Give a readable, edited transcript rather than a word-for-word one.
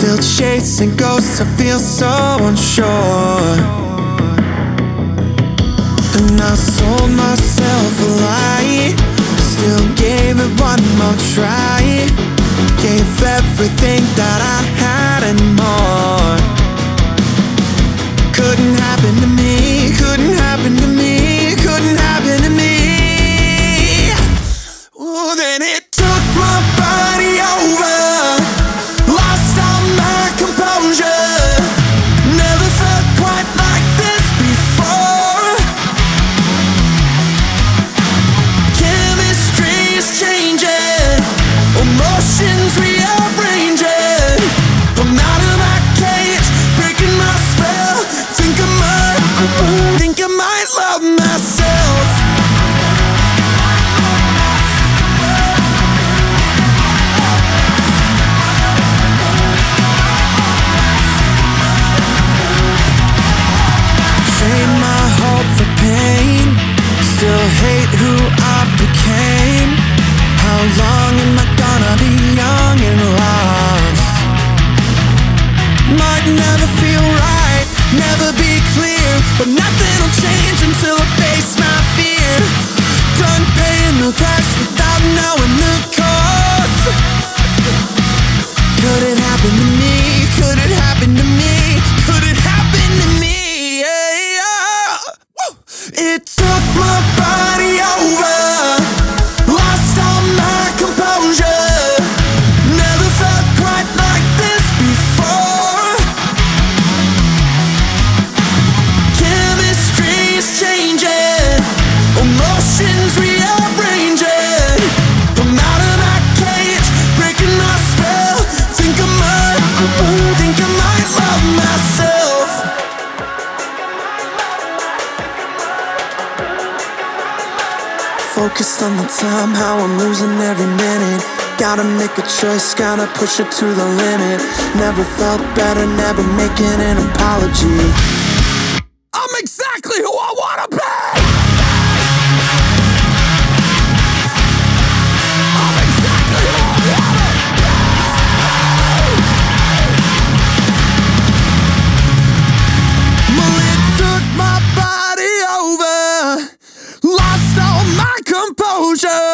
Still chasing ghosts, I feel so unsure. And I sold myself a lie, still gave it one more try. Gave everything that I had and more. Couldn't happen to me, couldn't happen to me, couldn't happen to me. Ooh, then it took my body over, lost all my composure. Never felt quite like this before. Chemistry is changing, emotions rearranging. I'm out of my cage, breaking my spell. Think I might love myself. Trade my hope for pain, still hate who I became. How long am I gonna be young and lost? Might never feel right, never be clear, but nothing will change until I face my fear. Done paying the price without knowing the cost. Could it happen to me? Could it happen to me? Could it happen to me? Yeah. Woo! It took my body over, lost all my composure. Never felt quite like this before. Chemistry is changing, emotions rearranging. I'm out of my cage, breaking my spell. Think I might love myself. Focused on the time, how I'm losing every minute. Gotta make a choice, gotta push it to the limit. Never felt better, never making an apology. I'm exactly who I wanna be. I'm exactly who I wanna be. Well, it took my body over, lost all my composure.